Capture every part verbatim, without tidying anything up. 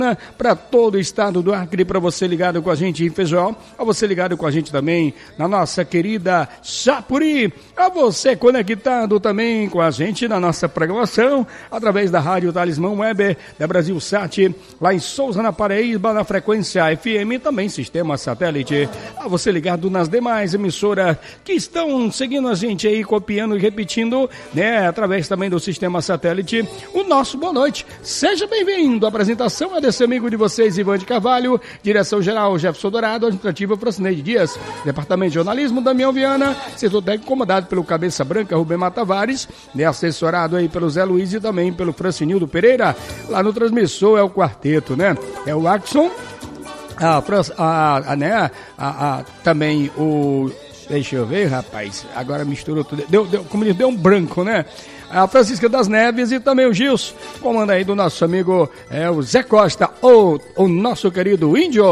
para todo o estado do Acre, para você ligado com a gente em Feijão, a você ligado com a gente também na nossa querida Chapuri, a você conectado também com a gente na nossa programação, através da Rádio Talismã Web, da Brasil Sat, lá em Souza, na Paraíba, na frequência F M, também sistema satélite, a você ligado nas demais emissoras que estão seguindo a gente aí, copiando e repetindo, né, através também do sistema satélite, o nosso boa noite, seja bem-vindo, a apresentação é desse amigo de vocês, Ivan de Carvalho, direção-geral Jefferson Dourado, administrativa Francineide Dias, departamento de jornalismo Damião Viana, setor técnico comandado pelo Cabeça Branca Rubem Matavares, né, assessorado aí pelo Zé Luiz e também pelo Francinildo Pereira, lá no transmissor é o quarteto, né, é o Axon, a, a, a, né, a, a, também o, deixa eu ver, rapaz, agora misturou tudo, deu, deu, como ele deu um branco, né, a Francisca das Neves e também o Gils, comando aí do nosso amigo é, o Zé Costa, ou o nosso querido Índio.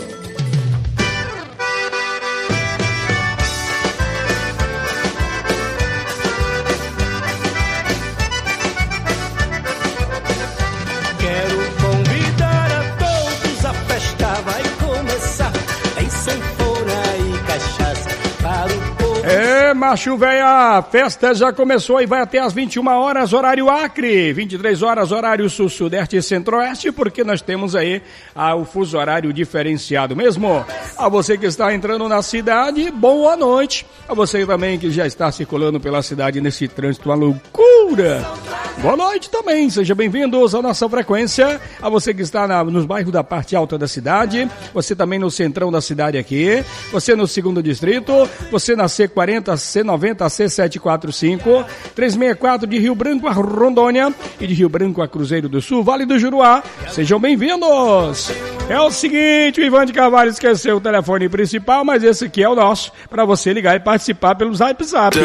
Quero convidar a todos, a festa vai começar, em sanfona e cachaça para o povo. É, macho véia, a festa já começou e vai até às vinte e uma horas, horário Acre, vinte e três horas, horário sul, sudeste e centro-oeste, porque nós temos aí ah, o fuso horário diferenciado mesmo. A você que está entrando na cidade, boa noite. A você também que já está circulando pela cidade nesse trânsito, uma loucura. Boa noite também, sejam bem-vindos à nossa frequência. A você que está na, nos bairros da parte alta da cidade, você também no centrão da cidade aqui, você no segundo distrito, você na C quarenta, C noventa, C setecentos e quarenta e cinco, trezentos e sessenta e quatro de Rio Branco a Rondônia e de Rio Branco a Cruzeiro do Sul, Vale do Juruá. Sejam bem-vindos. É o seguinte, o Ivan de Carvalho esqueceu o telefone principal, mas esse aqui é o nosso, para você ligar e participar pelo Zap Zap.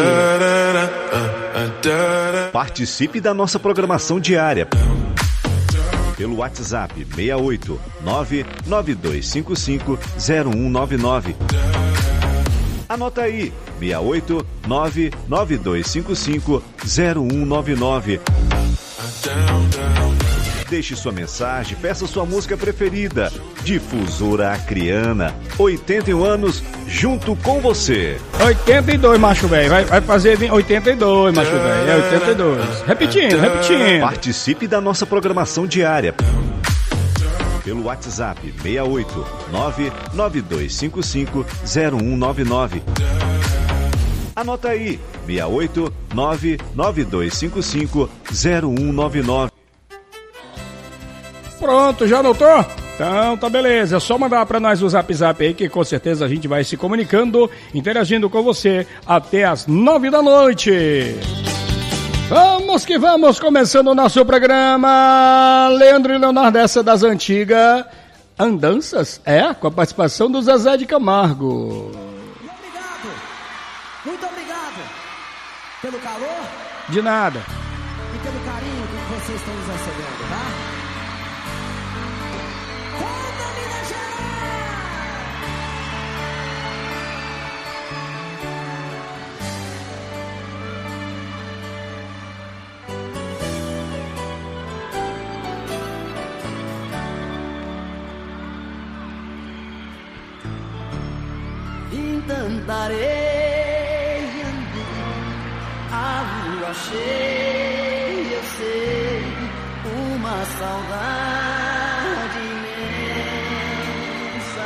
Participe da nossa programação diária pelo WhatsApp seis oito nove nove dois cinco cinco zero um nove nove. Anota aí, seis oito nove nove dois cinco cinco zero um nove nove. Deixe sua mensagem, peça sua música preferida. Difusora Acreana, oitenta e um anos, junto com você. oitenta e dois, macho velho, vai, vai fazer oitenta e dois, macho velho, é oitenta e dois. Repetindo, repetindo. Participe da nossa programação diária pelo WhatsApp seis oito nove nove dois cinco cinco zero um nove nove. Anota aí, seis oito nove nove dois cinco cinco zero um nove nove. Pronto, já anotou? Então tá beleza, é só mandar pra nós o Zap Zap aí que com certeza a gente vai se comunicando, interagindo com você até as nove da noite. Vamos que vamos, começando o nosso programa. Leandro e Leonardo, essa das antigas andanças, é, com a participação do Zezé de Camargo. Obrigado, muito obrigado pelo calor. De nada. E pelo carinho que vocês estão nos recebendo, tá? Cantarei a lua cheia, eu sei, uma saudade imensa,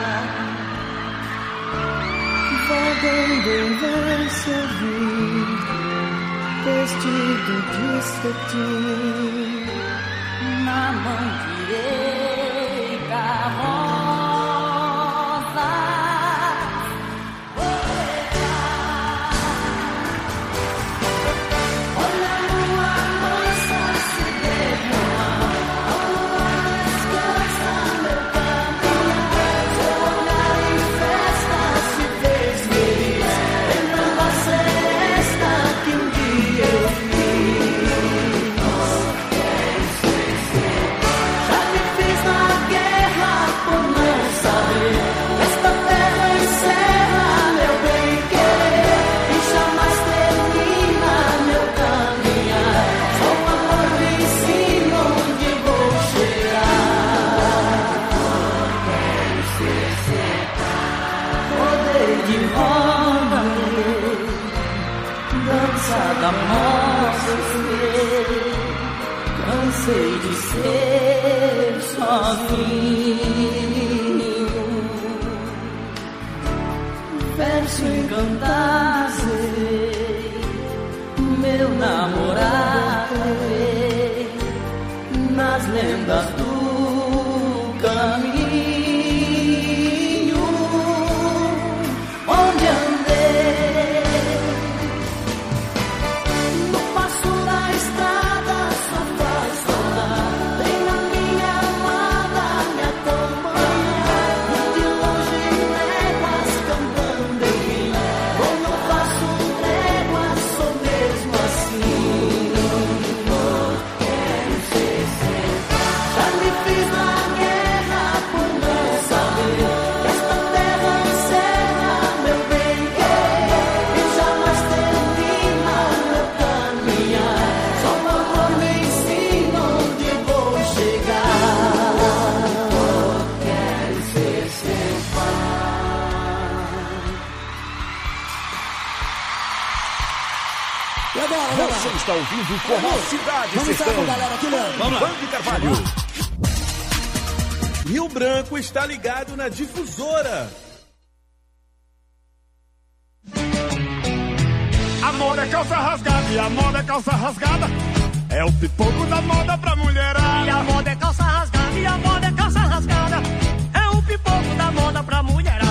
vagando em verso ouvir, vestido de cetim, na mão direita rosa. Já me cansei de ser sozinho. Verso encantado, meu namorado, nas lendas do caminho onde andei, no passo da estrada só faz saudade, vem na minha amada me acompanhar, de longe léguas cantando em mim, como eu faço trégua, sou mesmo assim. Quero ser sempre, já me fiz na guerra por não saber que esta terra encerra meu bem querer e jamais termina meu caminhar. Só o amor me ensina onde vou chegar. Quero ser seu pai. E agora, galera? Você está ouvindo o Forró Cidade Vamos estar Sertão. com a galera aqui, Leandro. Vamos lá. Bande Carvalho. Rio Branco está ligado na Difusora. A moda é calça rasgada e a moda é calça rasgada. É o pipoco da moda pra mulherada. E a moda é calça rasgada, e a moda é calça rasgada. É o pipoco da moda pra mulherada.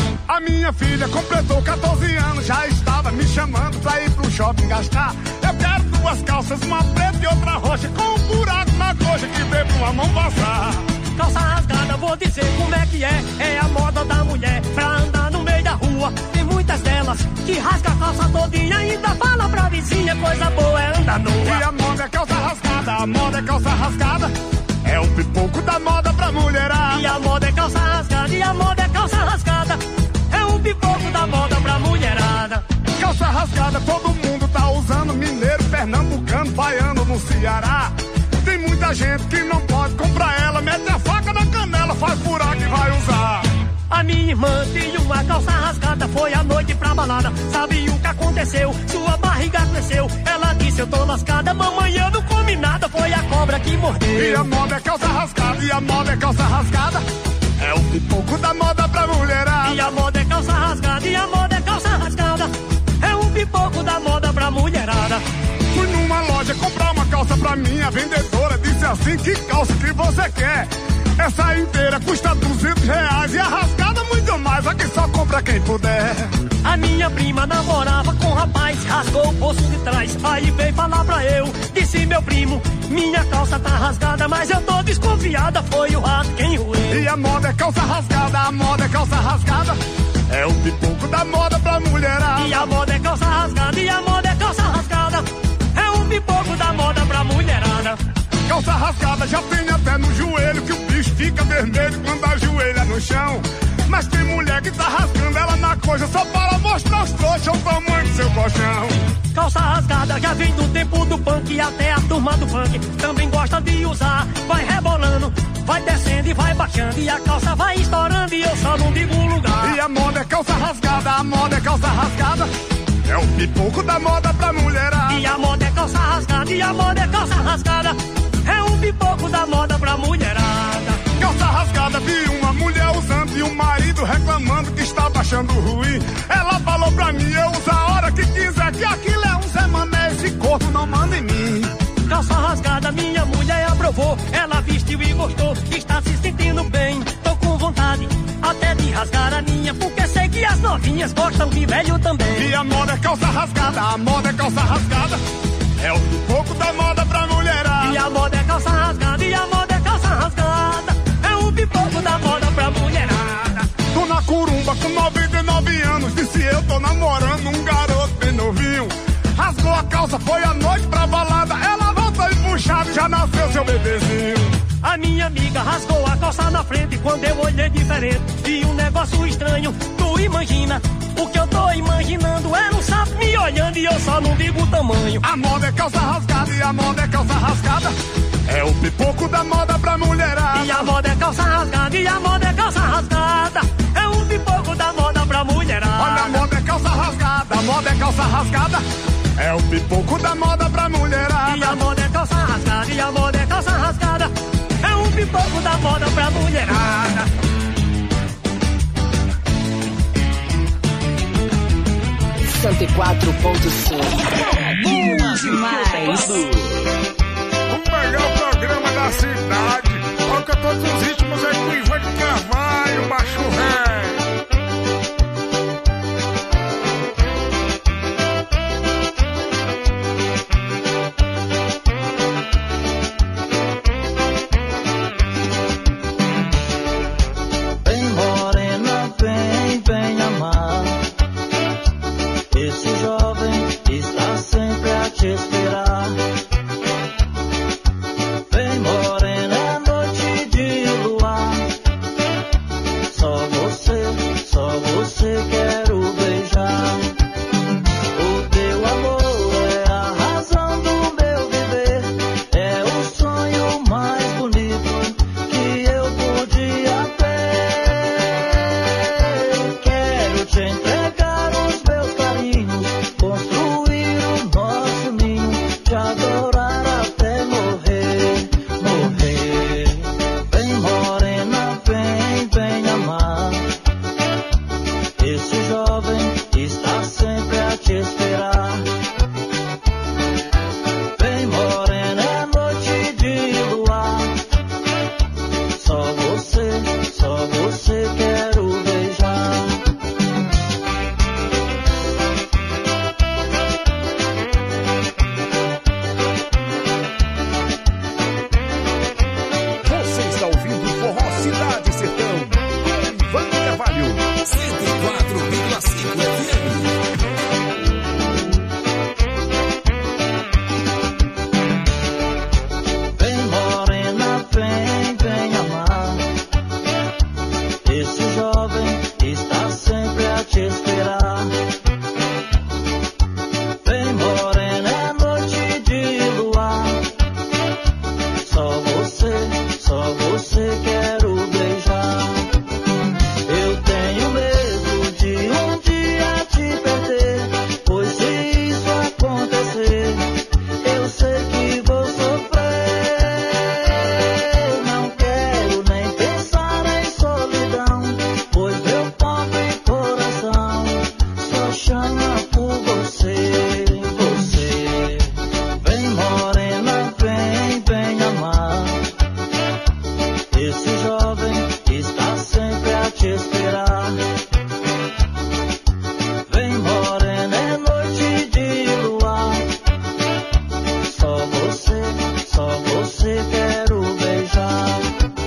A minha filha completou catorze anos, já estava me chamando pra ir pro shopping gastar. Eu quero duas calças, uma preta e outra roxa, com um buraco na coxa que dê pra uma mão passar. Calça rasgada, vou dizer como é que é. É a moda da mulher pra andar no meio da rua. Tem muitas delas que rasga a calça todinha, ainda fala pra vizinha, coisa boa é andar nua. E a moda é calça rasgada, a moda é calça rasgada. É o pipoco da moda pra mulherada. E a moda é calça rasgada, e a moda é calça rasgada. É o pipoco da moda pra mulherada. Calça rasgada todo mundo tá usando, mineiro, pernambucano, baiano no Ceará. Tem muita gente que não pode comprar ela, mete a faca na canela, faz buraco e vai usar. A minha irmã tinha uma calça rasgada, foi à noite pra balada. Sabe o que aconteceu? Sua barriga cresceu. Ela disse, eu tô lascada, mamãe, eu não comi nada. Foi a cobra que mordeu. E a moda é calça rasgada, e a moda é calça rasgada. É o pipoco da moda pra mulherada. E a moda é calça rasgada, e a moda é calça rasgada. É o pipoco da moda pra mulherada. Fui numa loja comprar uma calça pra mim, a vendedora disse assim, que calça que você quer? Essa inteira custa duzentos reais e a rasgada muito mais, aqui só compra quem puder. A minha prima namorava com um rapaz, rasgou o bolso de trás, aí veio falar pra eu, disse meu primo, minha calça tá rasgada, mas eu tô desconfiada, foi o rato quem roeu. E a moda é calça rasgada, a moda é calça rasgada. É o pipoco da moda pra mulherada. E a moda é calça rasgada, e a moda é calça rasgada. É o pipoco da moda pra mulherada. Calça rasgada já tem até no joelho, que o bicho fica vermelho quando ajoelha no chão. Mas tem mulher que tá rasgando ela na coxa só para mostrar os trouxas o tamanho do seu colchão. Calça rasgada já vem do tempo do punk, e até a turma do funk também gosta de usar. Vai rebolando, vai descendo e vai baixando, e a calça vai estourando e eu só não digo o lugar. E a moda é calça rasgada, a moda é calça rasgada. É o pipoco da moda pra mulherada. E a moda é calça rasgada, e a moda é calça rasgada. É o pipoco da moda pra mulherada. Calça rasgada, vi uma mulher usando e o marido reclamando que está baixando ruim. Ela falou pra mim, eu uso a hora que quiser, que aquilo é um Zé Mané, esse corpo não manda em mim. Calça rasgada, minha mulher aprovou. Ela vestiu e gostou, está se sentindo bem. Tô com vontade até de rasgar a minha, porque sei que as novinhas gostam de velho também. E a moda é calça rasgada, a moda é calça rasgada. É o pipoco da moda pra mulherada. E a moda é calça rasgada, e a moda é calça rasgada. É o pipoco da moda pra mulherada. Tô na curumba com noventa e nove anos, disse eu tô namorando um garoto bem novinho. Rasgou a calça, foi à noite pra balada. Ela voltou empuxada, já nasceu seu bebezinho. A minha amiga rasgou a calça na frente, quando eu olhei diferente, vi um negócio estranho. Tu imagina, o que eu tô imaginando era um sapo me olhando e eu só não digo o tamanho. A moda é calça rasgada, e a moda é calça rasgada. É o pipoco da moda pra mulherada. E a moda é calça rasgada, e a moda é calça rasgada. É o pipoco da moda pra mulherada. Olha, a moda é calça rasgada, a moda é calça rasgada. É o pipoco da moda pra mulherada. E a moda é calça rasgada, e a moda é calça pouco da moda pra mulherada. cento e quatro ponto cinco. Bom demais. O melhor programa da cidade. Toca todos os ritmos aí com Ivan de Carvalho, Baixo Ré. Vem morena, vem, vem amar. Esse jovem está sempre a te esperar. Vem morena, é noite de luar. Só você, só você quero beijar. O teu amor é a razão do meu viver. É o sonho mais bonito que eu podia ter. Quero te entregar os meus carinhos, construir o nosso ninho, te adorar até morrer, morrer. Vem morena, vem, vem amar. Esse jovem está sempre a te esperar. Vem morena, é noite de luar. Só você, só você quero beijar. Você está ouvindo Forró Cidade Sertão, com Ivan de Carvalho. cento e quatro vírgula cinco F M. Vem morena, vem, vem amar. Esse jovem está sempre a te esperar. Vem morena, é noite de luar. Só você, só você quero beijar. Eu tenho medo de um dia te perder, pois se isso acontecer, eu sei que vou sofrer. Não quero nem pensar em solidão, pois meu pobre coração só chama por você, você. Vem morena, vem, vem amar. Esse jovem está sempre a te esperar. Vem morena, é noite de luar. Só você, só você quero beijar.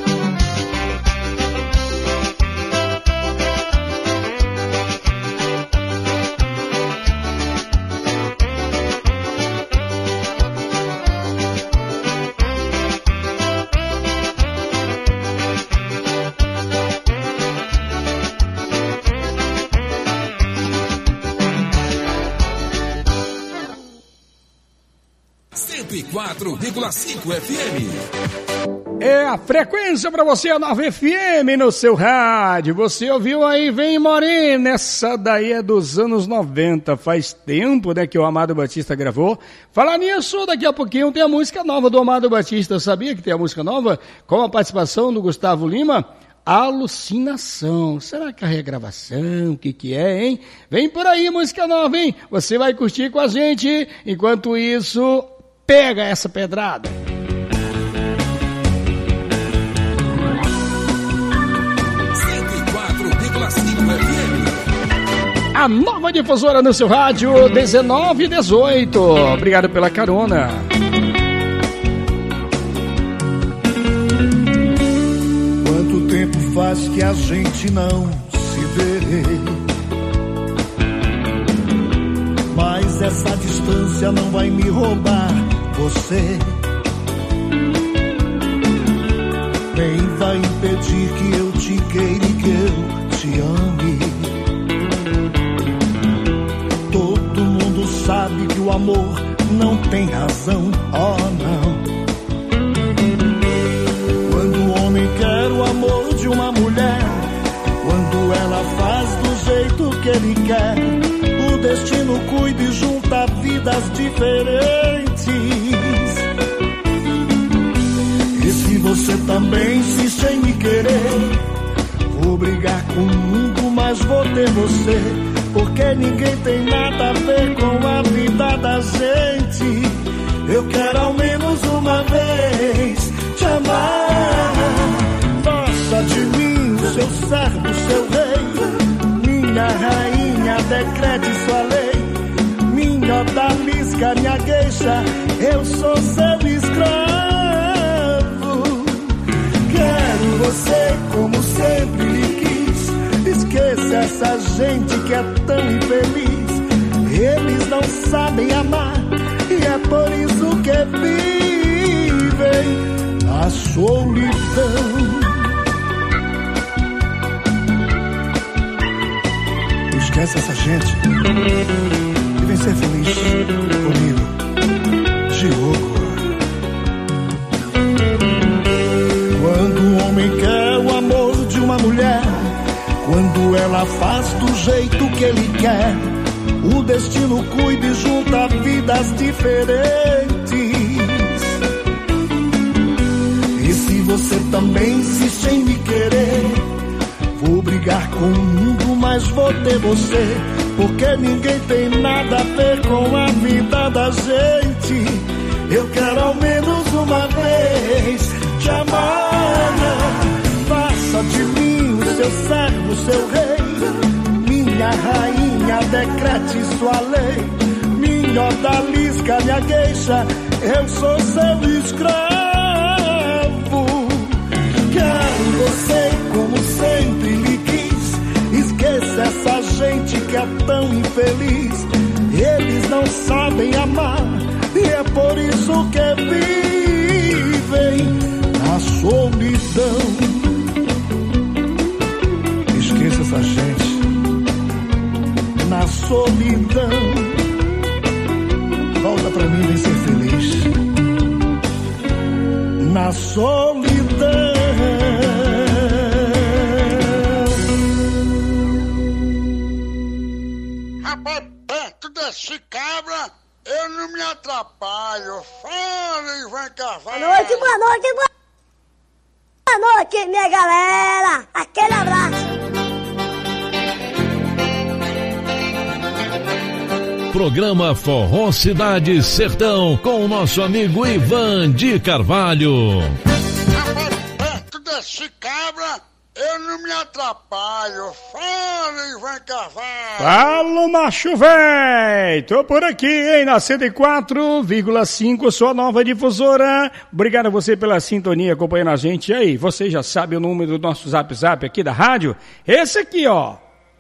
cento e quatro vírgula cinco F M. É a frequência pra você, a nova F M no seu rádio. Você ouviu aí, Vem Morena, essa daí é dos anos noventa, faz tempo, né, que o Amado Batista gravou. Falar nisso, daqui a pouquinho tem a música nova do Amado Batista, sabia que tem a música nova? Com a participação do Gustavo Lima, Alucinação. Será que é a regravação? O que que é, hein? Vem por aí, música nova, hein? Você vai curtir com a gente, enquanto isso, pega essa pedrada. A nova difusora no seu rádio, dezenove e dezoito. Obrigado pela carona. Quanto tempo faz que a gente não se vê? Mas essa distância não vai me roubar você. Nem vai impedir que eu te queira e que eu te ame. Todo mundo sabe que o amor não tem razão, oh não. Quando o homem quer o amor de uma mulher, quando ela faz do jeito que ele quer, o destino cuida e junta vidas diferentes. E se você também querer. Vou brigar com o mundo, mas vou ter você, porque ninguém tem nada a ver com a vida da gente. Eu quero ao menos uma vez te amar. Faça de mim o seu servo, seu rei, minha rainha, decrete sua lei. Minha odalisca, minha gueixa, eu sou seu escravo. Quero você como sempre lhe quis. Esqueça essa gente que é tão infeliz. Eles não sabem amar e é por isso que vivem na solidão. Esquece essa gente e vem ser feliz comigo, Diogo. Quando um homem quer o amor de uma mulher, quando ela faz do jeito que ele quer, o destino cuida e junta vidas diferentes. E se você também insiste em me querer, vou brigar com o mundo, mas vou ter você, porque ninguém tem nada a ver com a vida da gente. Eu quero ao menos uma vez te amar. Faça de mim o seu servo, seu rei, minha rainha, decrete sua lei. Minha odalisca, minha gueixa, eu sou seu escravo. Quero você como sempre lhe quis. Esqueça essa gente que é tão infeliz. Eles não sabem amar e é por isso que vivem na solidão. Esqueça essa gente na solidão. Volta pra mim, vem ser feliz na solidão. Rapaz, perto desse cabra eu não me atrapalho. Fala, Ivan Carvalho. Boa noite, boa noite, boa Boa noite, minha galera. Aquele abraço. Programa Forró Cidade Sertão com o nosso amigo Ivan de Carvalho. Rapaz, perto desse cabra eu não me atrapalho. Fala, Ivan Carvalho. Fala, macho véi. Tô por aqui, hein, na cento e quatro vírgula cinco, sua nova difusora. Obrigado a você pela sintonia, acompanhando a gente aí. Você já sabe o número do nosso Zap Zap aqui da rádio? Esse aqui, ó.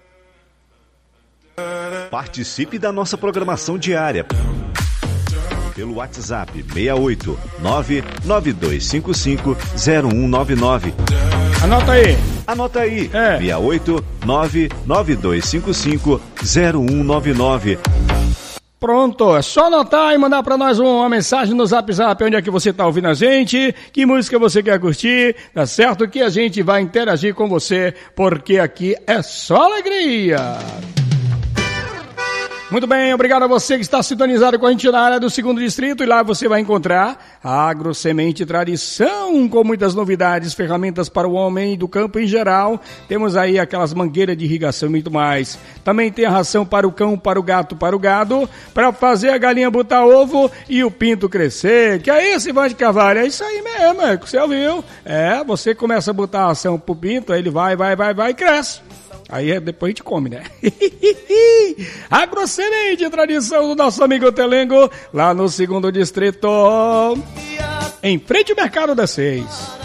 Participe da nossa programação diária pelo WhatsApp seis oito nove nove dois cinco cinco zero um nove nove. Anota aí. Anota aí. É. seis oito nove nove dois cinco cinco zero um nove nove. Pronto, é só anotar e mandar pra nós uma mensagem no Zap Zap, onde é que você tá ouvindo a gente, que música você quer curtir, tá certo? Que a gente vai interagir com você, porque aqui é só alegria. Muito bem, obrigado a você que está sintonizado com a gente na área do segundo distrito, e lá você vai encontrar a Agrosemente Tradição, com muitas novidades, ferramentas para o homem do campo em geral. Temos aí aquelas mangueiras de irrigação e muito mais. Também tem a ração para o cão, para o gato, para o gado, para fazer a galinha botar ovo e o pinto crescer. Que é isso, Ivan de Carvalho? É isso aí mesmo, é o que você ouviu. É, você começa a botar a ração pro pinto, aí ele vai, vai, vai, vai e cresce. Aí depois a gente come, né? Agrosemente, tradição do nosso amigo Telengo, lá no segundo distrito, em frente ao Mercado das Seis.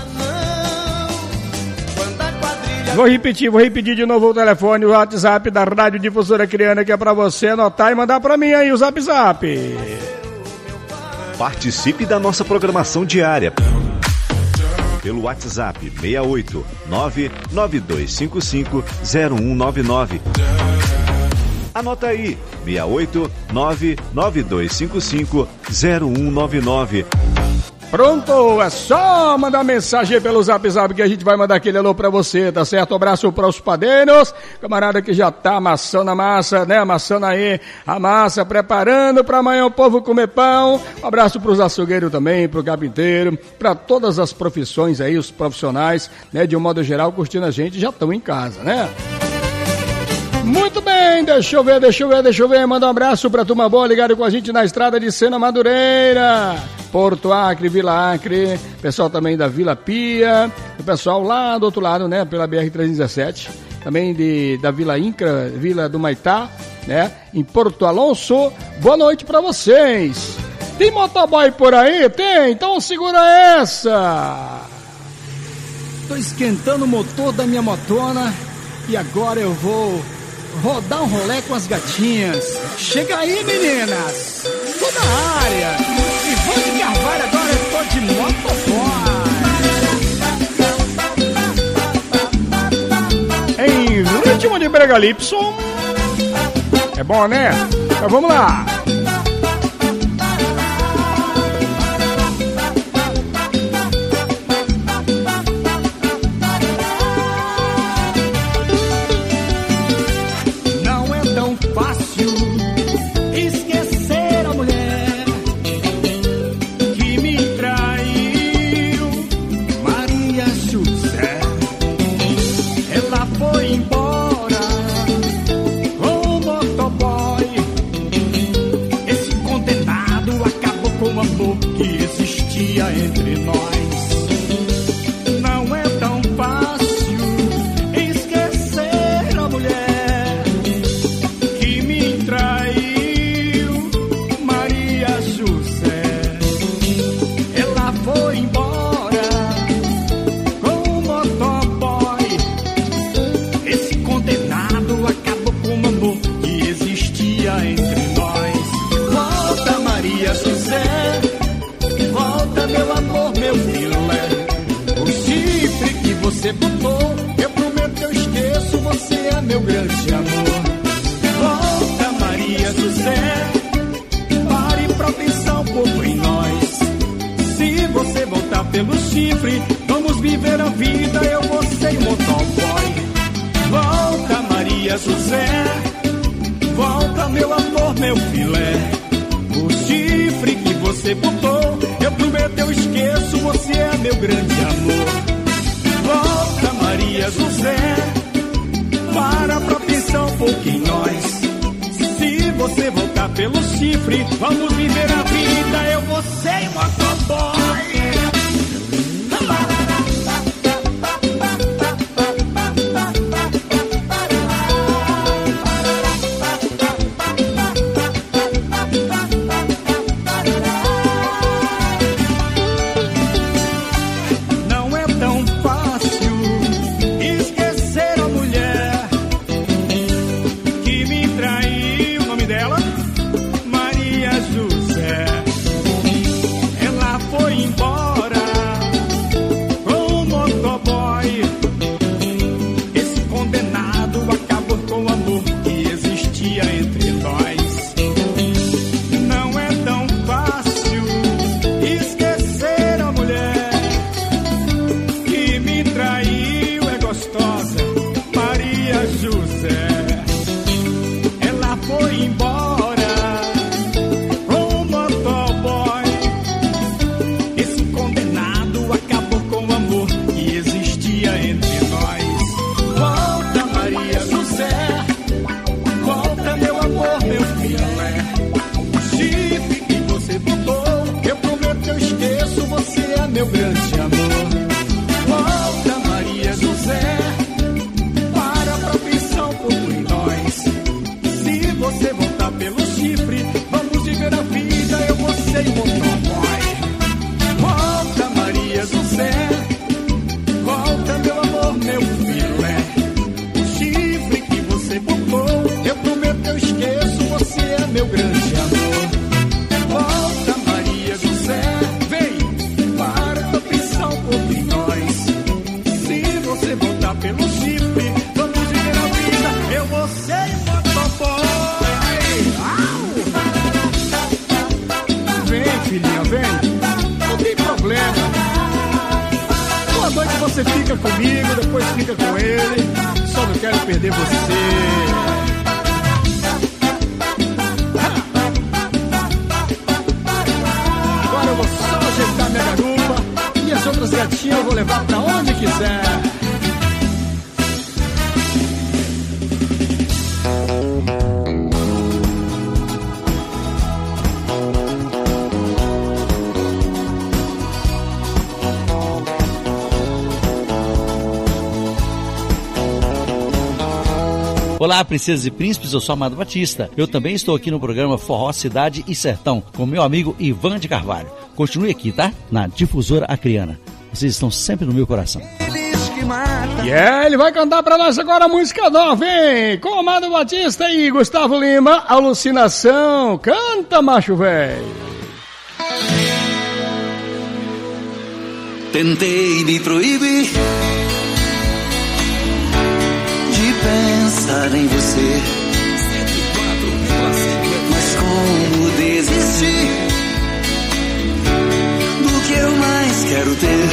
Vou repetir, vou repetir de novo o telefone, o WhatsApp da Rádio Difusora Criana, que é pra você anotar e mandar pra mim aí o Zap Zap. Participe da nossa programação diária pelo WhatsApp seis oito nove nove dois cinco cinco zero um nove nove. Anota aí, seis oito nove nove dois cinco cinco zero um nove nove. Pronto, é só mandar mensagem pelo Zap Zap que a gente vai mandar aquele alô pra você, tá certo? Um abraço para os padeiros, camarada que já tá amassando a massa, né? Amassando aí a massa, preparando pra amanhã o povo comer pão. Um abraço pros açougueiros também, pro carpinteiro, pra todas as profissões aí, os profissionais, né? De um modo geral, curtindo a gente, já estão em casa, né? Muito bem, deixa eu ver, deixa eu ver, deixa eu ver, manda um abraço pra turma boa ligado com a gente na estrada de Sena Madureira, Porto Acre, Vila Acre, pessoal também da Vila Pia, o pessoal lá do outro lado, né, pela B R trezentos e dezessete, também de, da Vila Incra, Vila do Maitá, né, em Porto Alonso. Boa noite pra vocês. Tem motoboy por aí? Tem? Então segura essa. Tô esquentando o motor da minha motona e agora eu vou rodar um rolê com as gatinhas. Chega aí, meninas! Tô na área! Ivane Carvalho, agora eu tô de motoboy! Em ritmo de Bregalipson. É bom, né? Então vamos lá! Entre nós, não é tão fácil esquecer a mulher que me traiu, Maria José. Ela foi embora com o motoboy. Esse condenado acabou com o amor que existia entre nós. Volta, Maria José. Volta, meu amor, meu filé. O chifre que você botou, eu prometo eu esqueço, você é meu grande amor. Volta, Maria José. Pare pra pensar um pouco em nós. Se você voltar pelo chifre, vamos viver a vida, eu, você e o motoboy. Volta, Maria José. Volta, meu amor, meu filé. O chifre que você botou, eu prometo eu esqueço, você é meu grande amor. Volta, Maria José. Para pra pensar um pouco em nós. Se você voltar pelo chifre, vamos viver a vida, eu, você e o motoboy. você fica comigo, depois fica com ele. Só não quero perder você. Agora eu vou só ajeitar minha garupa e as outras gatinhas eu vou levar pra onde quiser. Olá, princesas e príncipes, eu sou Amado Batista. Eu também estou aqui no programa Forró, Cidade e Sertão, com meu amigo Ivan de Carvalho. Continue aqui, tá? Na Difusora Acriana. Vocês estão sempre no meu coração. E yeah, ele vai cantar pra nós agora a música nova, hein? Com Amado Batista e Gustavo Lima, Alucinação. Canta, macho velho. Tentei me proibir de pensar em você, mas como desistir do que eu mais quero ter?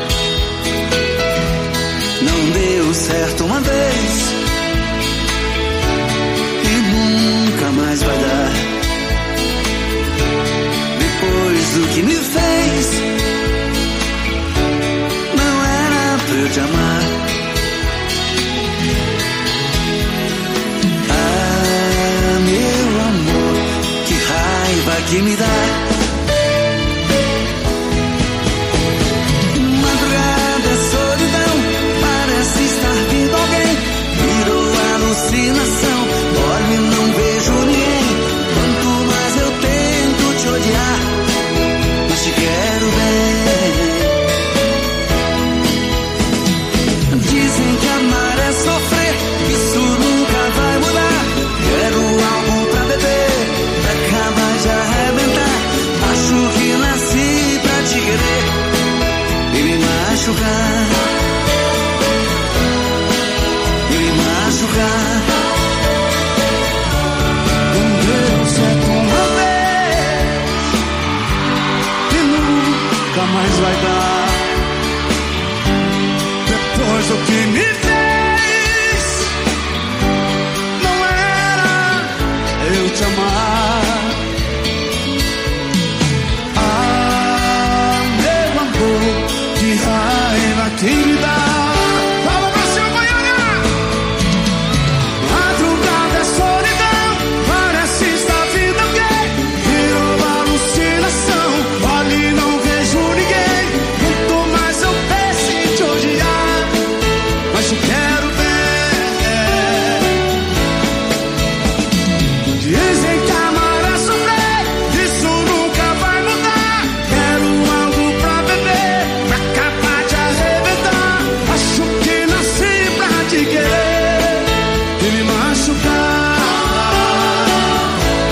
Não deu certo uma vez e nunca mais vai dar. Depois do que me fez, não era pra eu te amar. Ah, meu amor, que raiva que me dá. Madrugada, solidão, parece estar vindo alguém. Virou alucinação, olho e não vejo ninguém. Quanto mais eu tento te odiar, mas te quero bem. Dizem que amar é sofrer, isso nunca vai mudar. Quero algo pra beber, pra acabar de arrebentar. Acho que nasci pra te querer e me machucar, e me machucar. Não deu certo uma vez e nunca mais vai dar. Depois do que me fez, não era eu te amar. Ah, meu amor, que raiva que me dá. Vamos pra cima, Goiânia! Madrugada é solidão, parece estar vindo alguém. Virou alucinação, olha e não vejo ninguém. Quanto mais eu penso em te odiar, mas te quero bem. Dizem que amar é sofrer, isso nunca vai mudar. Quero algo pra beber, pra acabar de arrebentar. Acho que nasci pra te querer e me machucar.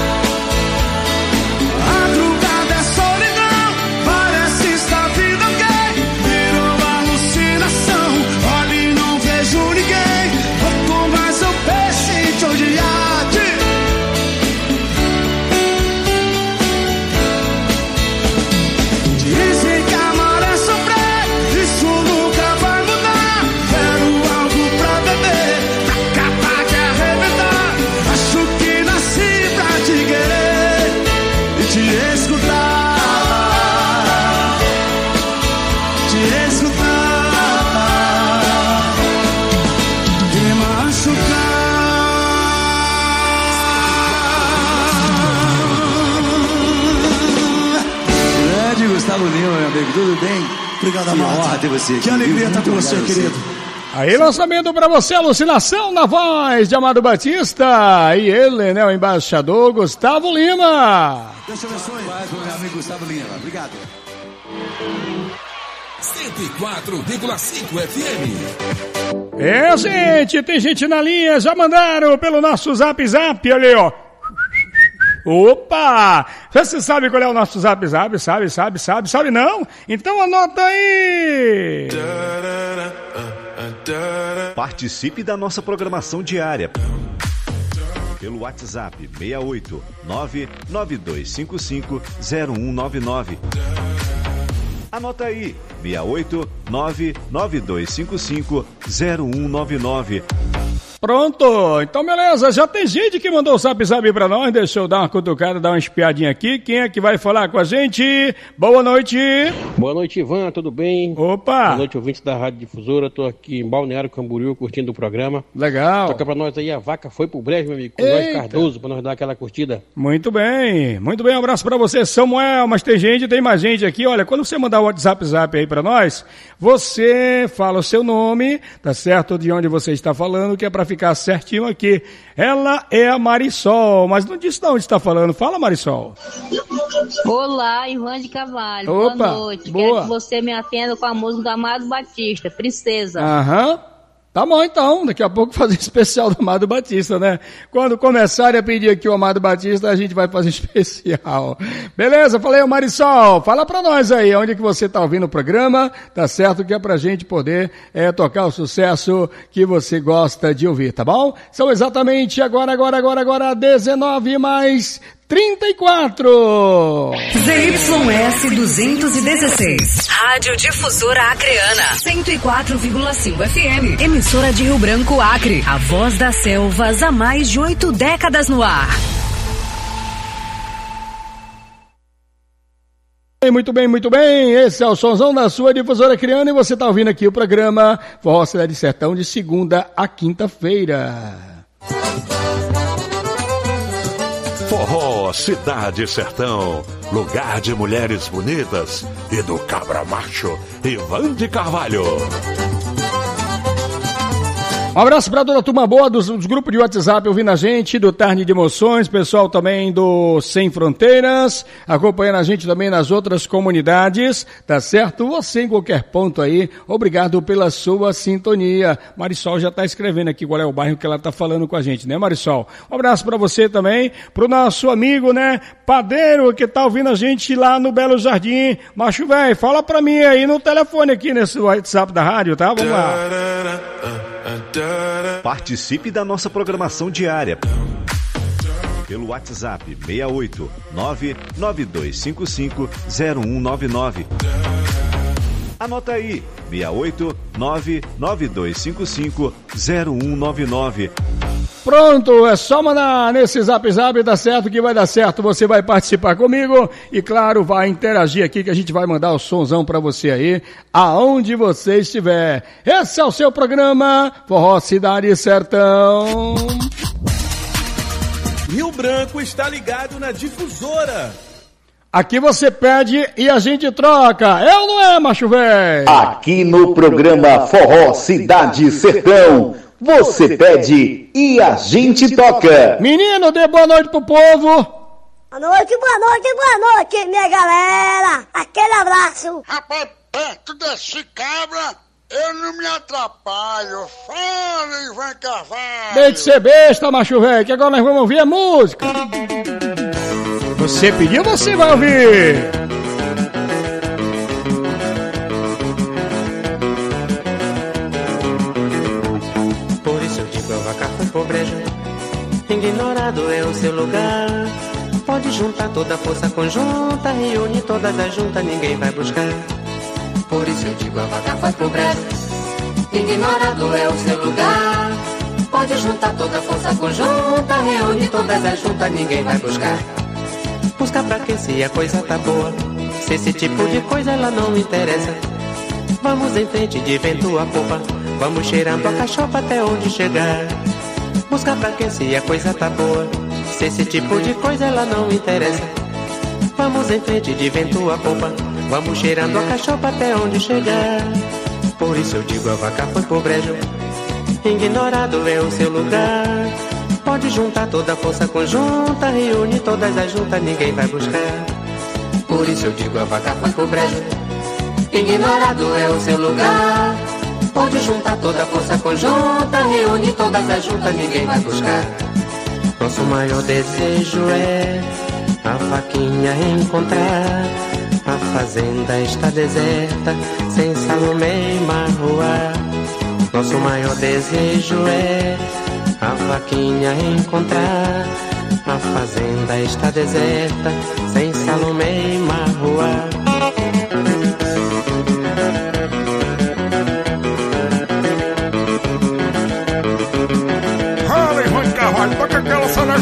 Madrugada é solidão, parece estar vindo alguém. Virou alucinação, olha e não vejo ninguém. Quanto mais eu penso em te odiar, te... Dizem que amar é sofrer, isso nunca vai mudar. Quero algo pra beber, pra acabar de arrebentar. Acho que nasci pra te querer e te escutar, te escutar e me machucar. Grande Gustavo Lima, meu amigo, tudo bem? Obrigado, Que Amado. honra ter você aqui. Que alegria viu? estar com Muito você, obrigado a querido. Aí, lançamento pra você, Alucinação na voz de Amado Batista. E ele, né, o embaixador Gustavo Lima. Deus te abençoe. Mais meu amigo Gustavo Lima. Obrigado. cento e quatro vírgula cinco F M. É, gente, tem gente na linha, já mandaram pelo nosso Zap Zap, olha aí, ó. Opa! Você sabe qual é o nosso Zap Zap? Sabe, sabe, sabe, sabe não? Então anota aí! Participe da nossa programação diária pelo WhatsApp seis oito nove nove dois cinco cinco zero um nove nove. Anota aí, seis oito nove nove dois cinco cinco zero um nove nove. Pronto, então beleza, já tem gente que mandou o zap zap pra nós, deixa eu dar uma cutucada, dar uma espiadinha aqui, quem é que vai falar com a gente? Boa noite! Boa noite, Ivan, tudo bem? Opa! Boa noite, ouvintes da Rádio Difusora, tô aqui em Balneário Camboriú, curtindo o programa. Legal! Toca pra nós aí, a vaca foi pro brejo, meu amigo, com nós Cardoso, pra nós dar aquela curtida. Muito bem, muito bem, um abraço pra você, Samuel, mas tem gente, tem mais gente aqui, olha, quando você mandar o WhatsApp zap aí pra nós, você fala o seu nome, tá certo, de onde você está falando, que é pra ficar certinho aqui. Ela é a Marisol, mas não disse de onde está falando. Fala, Marisol. Olá, Ivan de Carvalho. Opa, boa noite. boa. Quero que você me atenda com a música do Amado Batista, Princesa. Aham. Tá bom, então. Daqui a pouco fazer especial do Amado Batista, né? Quando começarem a pedir aqui o Amado Batista, a gente vai fazer especial. Beleza? Falei, Marisol, fala pra nós aí, onde que você tá ouvindo o programa, tá certo? Que é pra gente poder é, tocar o sucesso que você gosta de ouvir, tá bom? São exatamente agora, agora, agora, agora, dezenove mais trinta e quatro. Z Y S duzentos e dezesseis. Rádio Difusora Acreana. cento e quatro vírgula cinco F M. Emissora de Rio Branco, Acre. A voz das selvas há mais de oito décadas no ar. Muito bem, muito bem. Esse é o sonzão da sua Difusora Acreana e você tá ouvindo aqui o programa Forró Cidade Sertão de segunda a quinta-feira. Forró Cidade Sertão, lugar de mulheres bonitas e do cabra macho, Ivan de Carvalho. Um abraço para toda a turma boa dos, dos grupos de WhatsApp ouvindo a gente, do Tarde de Emoções, pessoal também do Sem Fronteiras, acompanhando a gente também nas outras comunidades, tá certo? Você em qualquer ponto aí, obrigado pela sua sintonia. Marisol já tá escrevendo aqui qual é o bairro que ela tá falando com a gente, né, Marisol? Um abraço para você também, pro nosso amigo, né, Padeiro, que tá ouvindo a gente lá no Belo Jardim. Macho velho, fala pra mim aí no telefone aqui nesse WhatsApp da rádio, tá? Vamos lá. Participe da nossa programação diária pelo WhatsApp seis oito nove nove dois cinco cinco zero um nove nove. Anota aí, seis oito nove nove dois cinco cinco zero um nove nove. Pronto, é só mandar nesse zap zap, dá certo que vai dar certo, você vai participar comigo e claro, vai interagir aqui que a gente vai mandar o sonzão pra você aí, aonde você estiver. Esse é o seu programa Forró Cidade Sertão. Rio Branco está ligado na Difusora. Aqui você pede e a gente troca, é ou não é, macho véi? Aqui no programa Forró Cidade Sertão, você pede e a gente toca. Menino, dê boa noite pro povo. Boa noite, boa noite, boa noite, minha galera. Aquele abraço. Rapaz, perto desse cabra, eu não me atrapalho. Fala, Ivan Carvalho. Deixa de ser besta, macho velho, que agora nós vamos ouvir a música. Você pediu, você vai ouvir. Por isso eu digo, a vaca foi pro brejo. Ignorado é o seu lugar. Pode juntar toda a força conjunta, reúne todas as juntas, ninguém vai buscar. Por isso eu digo, a vaca foi pro brejo. Ignorado é o seu lugar. Pode juntar toda a força conjunta, reúne todas as juntas, ninguém vai buscar. Busca pra quê se a coisa tá boa? Se esse tipo de coisa ela não interessa. Vamos em frente de vento a popa, vamos cheirando a cachopa até onde chegar. Busca pra quê se a coisa tá boa? Se esse tipo de coisa ela não interessa. Vamos em frente de vento a popa, vamos cheirando a cachopa até onde chegar. Por isso eu digo, a vaca foi pro brejo. Ignorado é o seu lugar. Pode juntar toda a força conjunta, reúne todas as juntas, ninguém vai buscar. Por isso eu digo, a vaca foi pro brejo. Ignorado é o seu lugar. Pode juntar toda a força conjunta, reúne todas as juntas, ninguém vai buscar. Nosso maior desejo é a vaquinha encontrar. A fazenda está deserta, sem Salomé e Marroá. Nosso maior desejo é a vaquinha encontrar. A fazenda está deserta, sem Salomé e Marroá.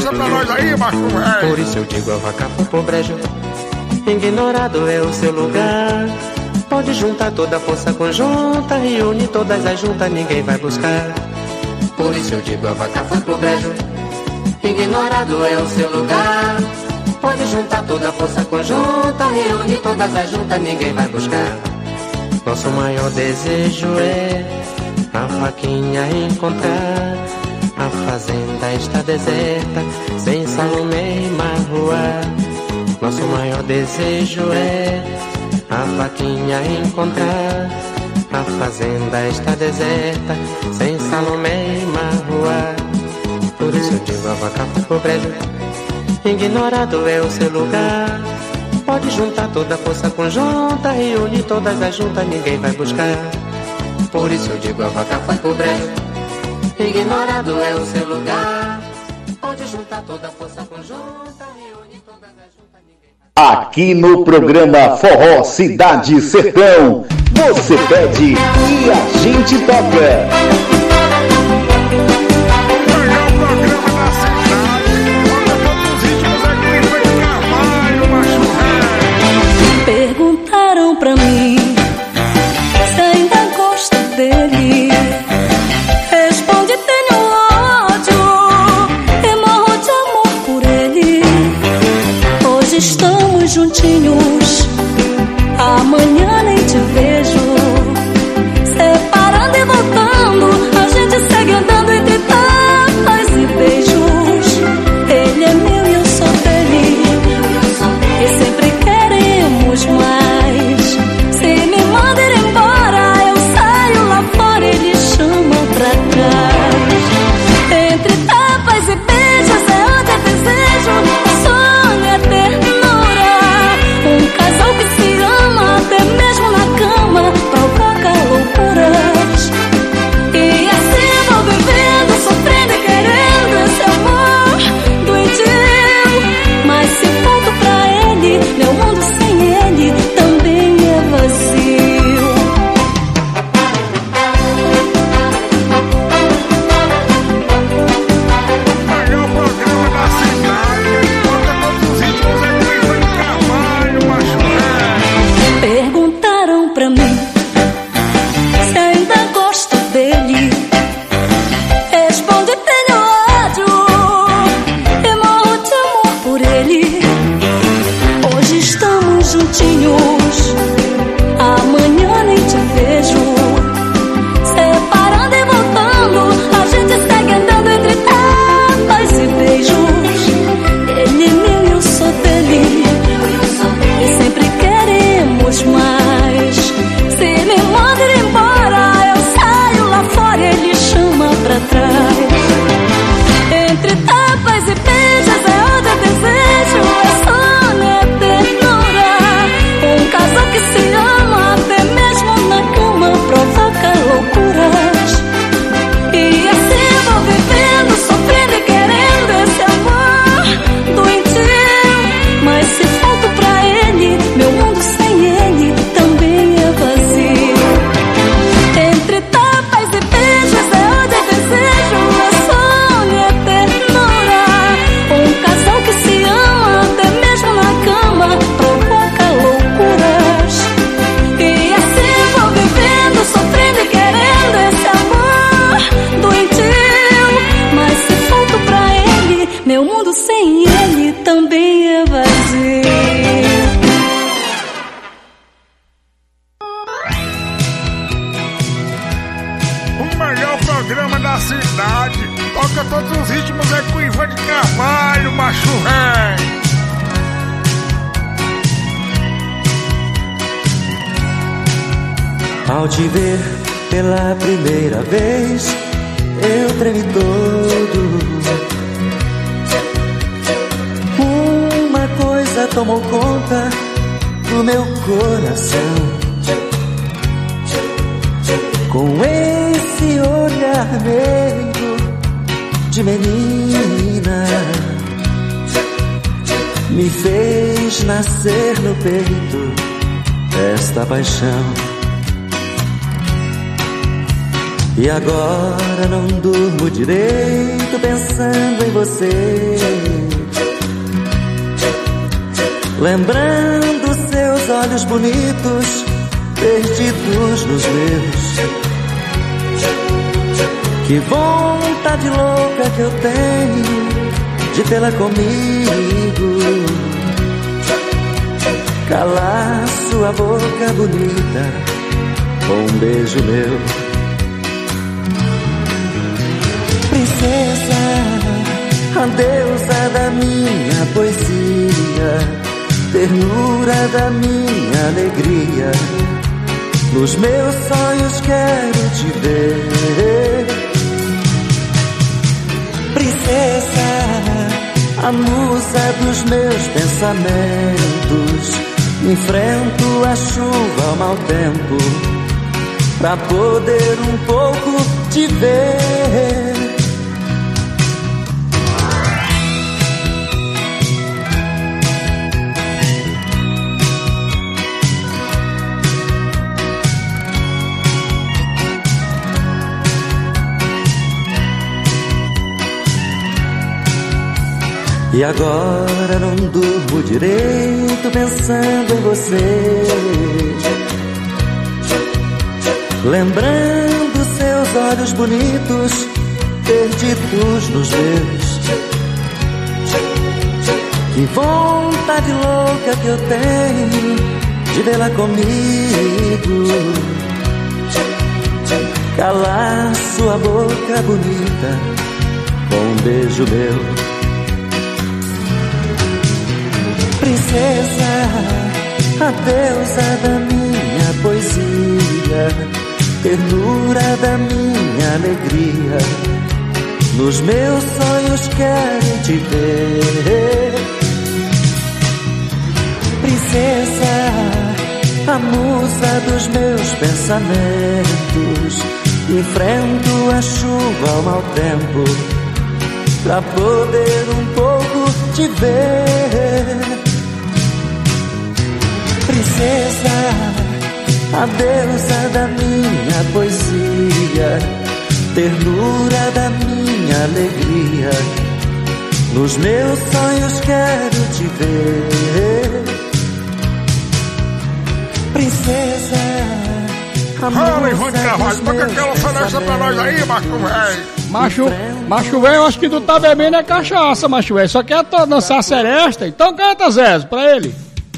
Essa pra nós aí, macho velho. Por isso eu digo, a vaca foi pro brejo. Ignorado é o seu lugar. Pode juntar toda a força conjunta, reúne todas as juntas, ninguém vai buscar. Por isso eu digo, a vaca foi pro brejo. Ignorado é o seu lugar. Pode juntar toda a força conjunta, reúne todas as juntas, ninguém vai buscar. Nosso maior desejo é a vaquinha encontrar. A fazenda está deserta, sem Salomé e Marruá. Nosso maior desejo é a vaquinha encontrar. A fazenda está deserta, sem Salomé e Marruá. Por isso eu digo, a vaca foi pro brejo. Ignorado é o seu lugar. Pode juntar toda a força conjunta, reúne todas as juntas, ninguém vai buscar. Por isso eu digo, a vaca foi pro brejo. Ignorado é o seu lugar. Pode juntar toda a força conjunta, reúne todas as juntas, ninguém vai buscar. Aqui no programa Forró Cidade Sertão, você pede e a gente toca. Perguntaram pra mim se ainda gosto dele. Respondi, tenho ódio e morro de amor por ele. Hoje estamos juntinhos, amanhã nem te vejo. Separando e voltando, a gente segue andando entre tapas e beijos. Ele é meu e eu sou dele, e sempre queremos mais. Se me manda ir embora, eu saio lá fora, ele chama pra trás. Entre tapas e beijos é onde eu desejo, sonho é ternura. Um casal que se ama até mesmo na cama provoca loucuras. E assim vou vivendo, sofrendo e querendo esse amor doentio. Mas se volto pra ele, meu mundo sem ele também é vazio. Maior programa da cidade, toca todos os ritmos, é Cleveland Carvalho, macho velho. Perguntaram pra mim se ainda gosto dele. Respondi, tenho ódio e morro de amor por ele. Hoje estamos juntinhos, amanhã nem te vejo. Separando e voltando, a gente segue andando entre tapas e beijos. Ele é meu e eu sou dele, e sempre queremos mais. Se me manda ir embora, eu saio lá fora, ele chama pra trás. Entre tapas e beijos é onde eu desejo, é sono, é ternura. Um casal que se ama até mesmo na cama provoca loucuras. E assim vou vivendo, sofrendo e querendo esse amor doentio. Mas se falto pra ele, meu mundo sem ele também é vazio. Entre tapas e beijos é onde eu desejo, é sonho, é ternura. Um casal que se ama até mesmo na cama provoca loucuras. E assim vou vivendo, sofrendo e querendo esse amor doentio. Mas se falto pra ele, meu mundo sem ele também é vazio. O melhor programa da cidade, toca todos os ritmos, é Cleveland Carvalho, macho velho. Ao te ver pela primeira vez, eu tremi todo. Uma coisa tomou conta do meu coração. Com esse olhar meio de menina, me fez nascer no peito esta paixão. E agora não durmo direito pensando em você, lembrando seus olhos bonitos perdidos nos meus. Que vontade louca que eu tenho de tê-la comigo, calar sua boca bonita com um beijo meu. Princesa, a deusa da minha poesia, ternura da minha alegria, nos meus sonhos quero te ver. Princesa, a musa dos meus pensamentos, enfrento a chuva ao mau tempo pra poder um pouco te ver. E agora não durmo direito pensando em você, lembrando seus olhos bonitos perdidos nos meus. Que vontade louca que eu tenho de vê-la comigo, calar sua boca bonita com um beijo meu. Princesa, a deusa da minha poesia, ternura da minha alegria, nos meus sonhos quero te ver. Princesa, a musa dos meus pensamentos, enfrento a chuva ao mau tempo pra poder um pouco te ver. Princesa, a deusa da minha poesia, ternura da minha alegria, nos meus sonhos quero te ver. Princesa, a Fala, Ivan de Carvalho, toca aquela celeste pra nós aí, macho velho. Macho, macho velho, eu acho que tu tá bebendo é cachaça, macho velho. Só quer dançar celeste, então canta, Zé, pra ele.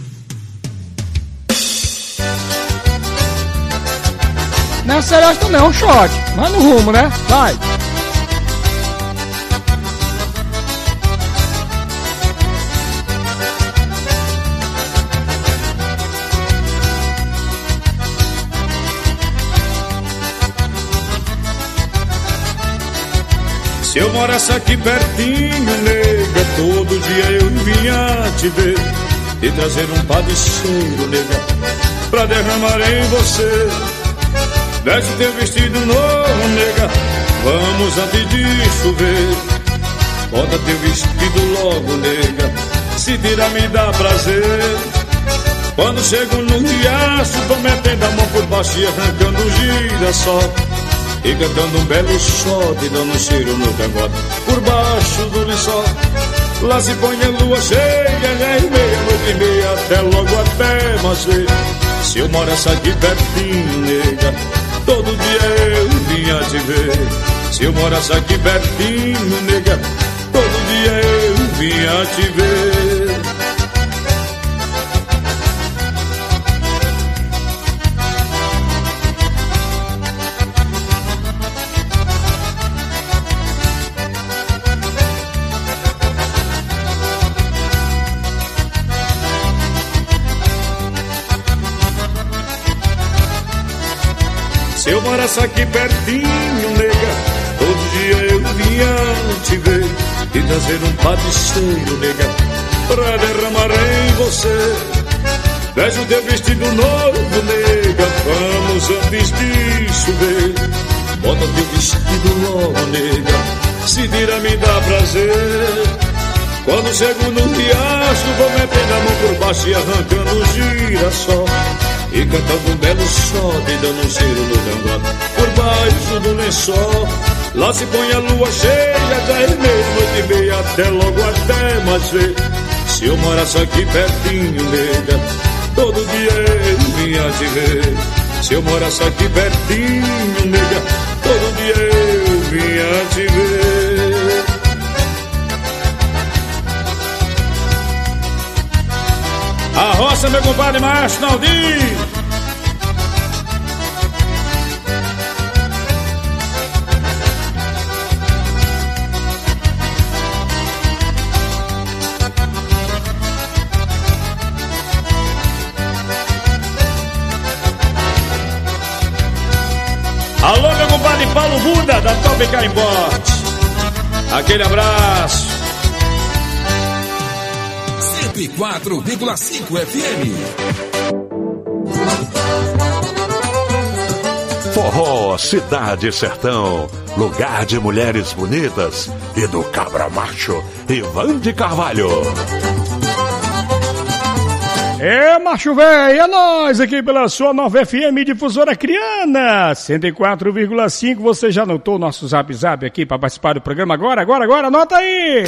Não é celeste não, é um shot. Vai no rumo, né? Vai. Se eu morasse aqui pertinho, nega, todo dia eu vinha te ver e trazer um padecheiro, nega, pra derramar em você. Veste teu vestido novo, nega, vamos antes de chover. Bota teu vestido logo, nega, se tira me dá prazer. Quando chego no riacho, tô metendo a mão por baixo e arrancando um girassol e cantando um belo shot, dando um cheiro no cangote por baixo do lençol. Lá se põe a lua cheia, já é meia, noite e meia, até logo até mais ver. Se eu morasse aqui pertinho, nega, todo dia eu vinha te ver. Se eu morasse aqui pertinho, nega, todo dia eu vinha te ver. Se eu morasse aqui pertinho, nega, todo dia eu vinha te ver e trazer um padecheiro, nega, pra derramar em você. Veste o teu vestido novo, nega, vamos antes de chover. Bota teu vestido logo, nega, se tira me dá prazer. Quando chego no riacho, vou metendo a mão por baixo e arrancando o girassol e cantando um belo shot, dando um cheiro no gangado. Por baixo do lençol, lá se põe a lua cheia, já é meia, noite e meia, até logo, até mais ver. Se eu morasse aqui pertinho, nega, todo dia eu vinha te ver. Se eu morasse aqui pertinho, nega, todo dia eu vinha te ver. A roça, meu compadre Márcio Naldinho. Alô, meu compadre Paulo Buda, da Top Carimbot. Aquele abraço. cento e quatro vírgula cinco F M. Forró, Cidade Sertão, lugar de mulheres bonitas e do cabra macho, Ivan de Carvalho. É, macho velho, é nóis aqui pela sua nova F M Difusora Acreana, cento e quatro vírgula cinco. Você já anotou o nosso zap zap aqui para participar do programa agora, agora, agora? Anota aí!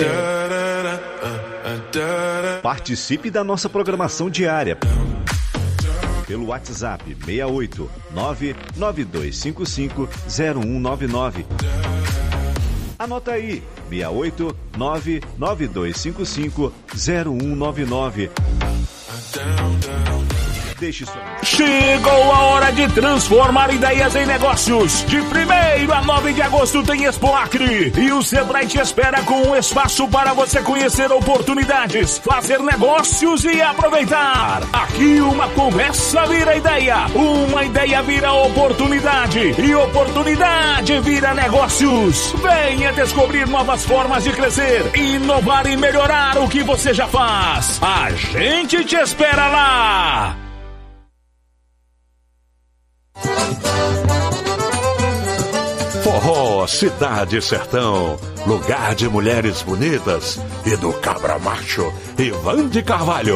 Participe da nossa programação diária pelo WhatsApp seis oito nove nove dois cinco cinco zero um nove nove. Anota aí, seis oito nove nove dois cinco cinco zero um nove nove. Deixe sua... Chegou a hora de transformar ideias em negócios. De primeiro a nove de agosto tem Expo Acre. E o Sebrae te espera com um espaço para você conhecer oportunidades, fazer negócios e aproveitar. Aqui uma conversa vira ideia, uma ideia vira oportunidade e oportunidade vira negócios. Venha descobrir novas formas de crescer, inovar e melhorar o que você já faz. A gente te espera lá. Forró, Cidade Sertão, lugar de mulheres bonitas e do cabra macho, Ivan de Carvalho.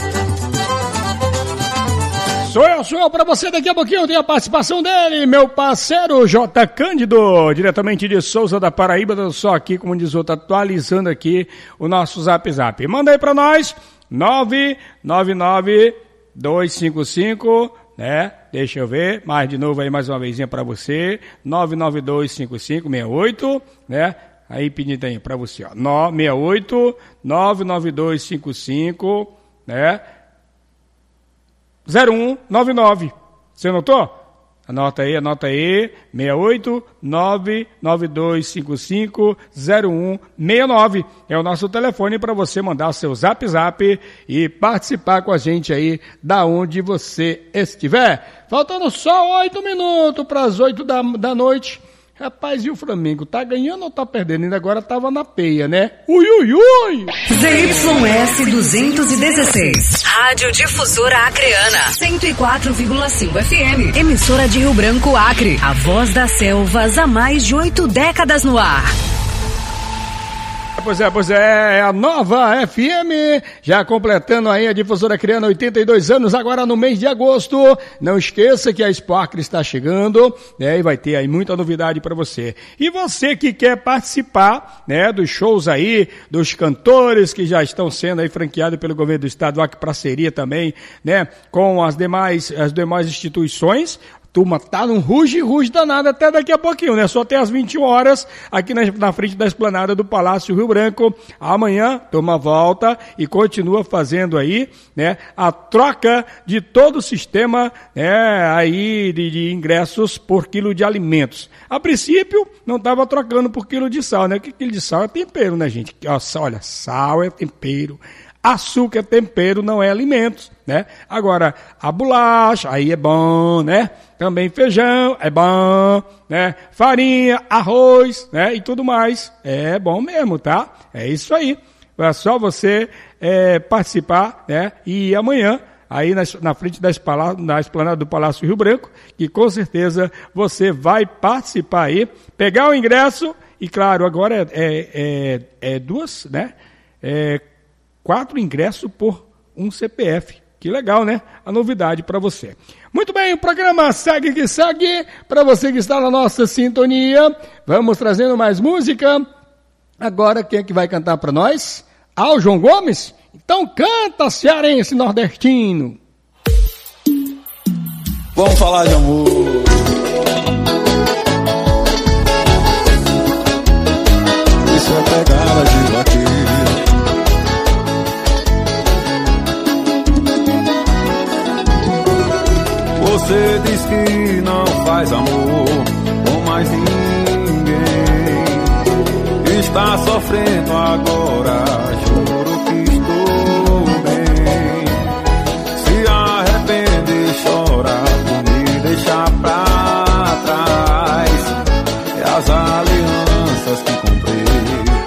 Sou eu, sou eu, pra você daqui a pouquinho tem a participação dele, meu parceiro J. Cândido, diretamente de Souza da Paraíba, só aqui, como diz o outro, atualizando aqui o nosso zap zap. Manda aí pra nós, nove nove nove dois cinco cinco, né? Deixa eu ver, mais de novo aí, mais uma vezinha pra você, nove nove dois cinco cinco seis oito, né? Aí pedindo aí pra você, ó, seis oito nove nove dois cinco cinco, né? zero um nove nove. Você anotou? Anota aí, anota aí, seis oito nove nove dois cinco cinco zero um seis nove. É o nosso telefone para você mandar o seu zap zap e participar com a gente aí da onde você estiver. Faltando só oito minutos para as oito da, da noite. Rapaz, e o Flamengo, tá ganhando ou tá perdendo? Ainda agora tava na peia, né? Ui, ui, ui! Z Y S duzentos e dezesseis. Rádio Difusora Acreana. cento e quatro vírgula cinco F M. Emissora de Rio Branco, Acre. A voz das selvas há mais de oito décadas no ar. Pois é, pois é, é a nova F M, já completando aí a Difusora Acreana, oitenta e dois anos, agora no mês de agosto. Não esqueça que a Expo Acre está chegando, né, e vai ter aí muita novidade para você. E você que quer participar, né, dos shows aí, dos cantores que já estão sendo aí franqueados pelo governo do estado, aqui parceria também, né, com as demais, as demais instituições. Turma, tá num ruge-ruge danado até daqui a pouquinho, né? Só até às vinte horas, aqui na, na frente da esplanada do Palácio Rio Branco. Amanhã, turma volta e continua fazendo aí, né? A troca de todo o sistema, né? Aí de, de ingressos por quilo de alimentos. A princípio, não tava trocando por quilo de sal, né? Porque quilo de sal é tempero, né, gente? Olha, sal é tempero. Açúcar é tempero, não é alimentos, né? Agora, a bolacha, aí é bom, né? Também feijão, é bom, né? Farinha, arroz, né? E tudo mais. É bom mesmo, tá? É isso aí. É só você é, participar, né? E amanhã, aí na, na frente da esplanada, na esplanada do Palácio Rio Branco, que com certeza você vai participar aí, pegar o ingresso, e claro, agora é, é, é duas, né? É, quatro ingressos por um C P F. Que legal, né? A novidade para você. Muito bem, o programa segue que segue. Para você que está na nossa sintonia, vamos trazendo mais música. Agora, quem é que vai cantar para nós? Ah, o João Gomes? Então canta, cearense nordestino. Vamos falar de amor. Isso é pegada de vaqueiro. Você diz que não faz amor com mais ninguém. Está sofrendo agora, juro que estou bem. Se arrepende e chora por me deixar pra trás. É as alianças que comprei,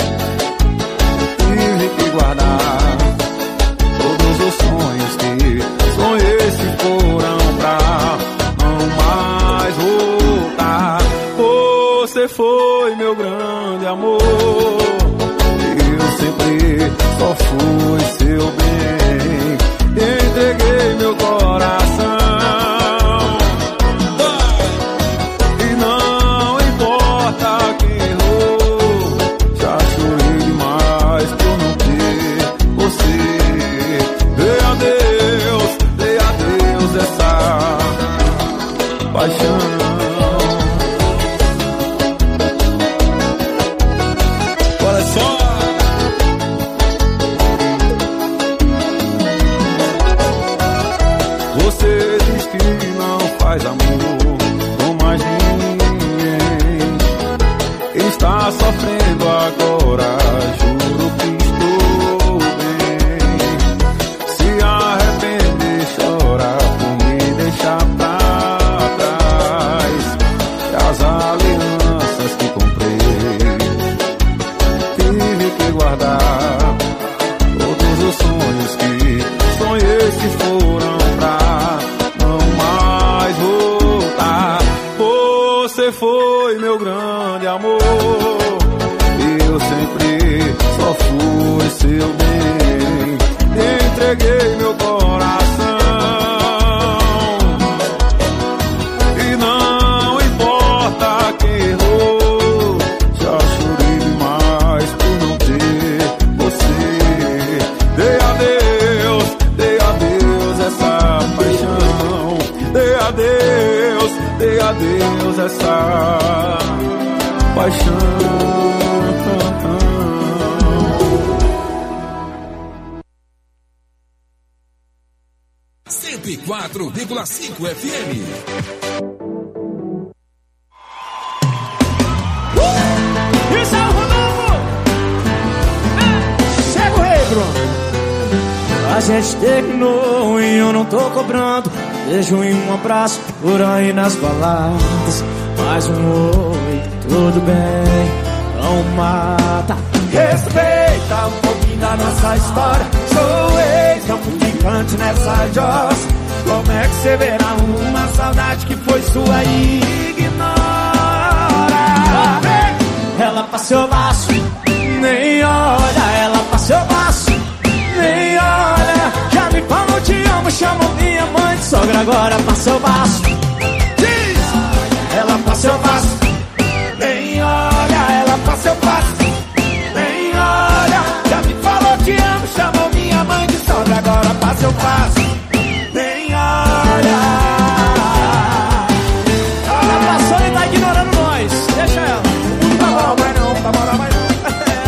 tive que guardar. Todos os sonhos que sonhei se foram pra não mais voltar. Você foi meu grande amor, eu sempre só fui seu bem. Entreguei meu coração e não importa quem errou. Já chorei demais por não ter você. Dei adeus, dei adeus essa paixão. Você diz que não faz amor com mais ninguém. Está sofrendo agora, juro que estou bem. Se arrepende e chora por me deixar pra trás. E as alianças que comprei, tive que guardar. Todos os sonhos que sonhei se foram pra não mais voltar. Você foi meu grande amor, eu sempre só fui seu bem. Entreguei meu coração e não importa quem errou. Já chorei demais por não ter você. Dei adeus, dei adeus essa paixão. Dei adeus, dei adeus essa paixão. cento e quatro vírgula cinco F M. Isso é o Rodolfo! Chega o rei, Bruno! A gente terminou e eu não tô cobrando beijo e um abraço por aí nas baladas. Mais um oi, tudo bem, não mata. Respeita um pouquinho da nossa história. Sou ex, não fui ficante nessa jossa. Como é que você verá uma saudade que foi sua e ignora? Ela passou baixo, nem olha. Ela passou baixo, nem olha. Já me falou te amo, chamou minha mãe de sogra. Agora passou baixo. Ela passou baixo, nem olha. Ela passou baixo, nem olha. Já me falou te amo, chamou minha mãe de sogra. Agora passou baixo, nem olha. Ela passou e tá ignorando nós. Deixa ela. Não tá bom, vai não, tá bom, vai não.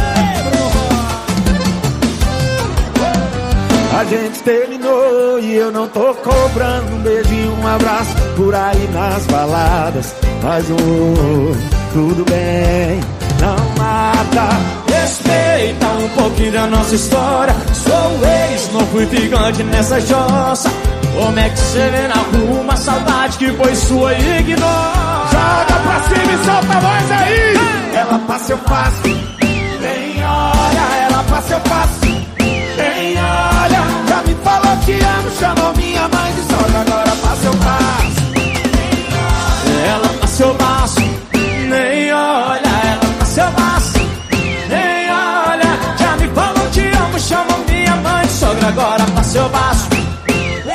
A gente terminou e eu não tô cobrando um beijo e um abraço por aí nas baladas. Mas um oi, tudo bem, não mata. Respeita um pouquinho da nossa história. Sou ex, não fui ficante nessa jossa. Como é que você vê na rua uma saudade que foi sua e ignora? Joga pra cima e solta a voz aí. Ela passa, eu passo, nem olha. Ela passa, eu passo, nem olha. Já me falou que amo, chamou minha mãe de sogra. Agora passa, eu passo. Ela passa, eu passo, nem olha. Ela passa, eu passo, nem olha. Já me falou te amo, chamou minha mãe de sogra. Agora passa, eu passo,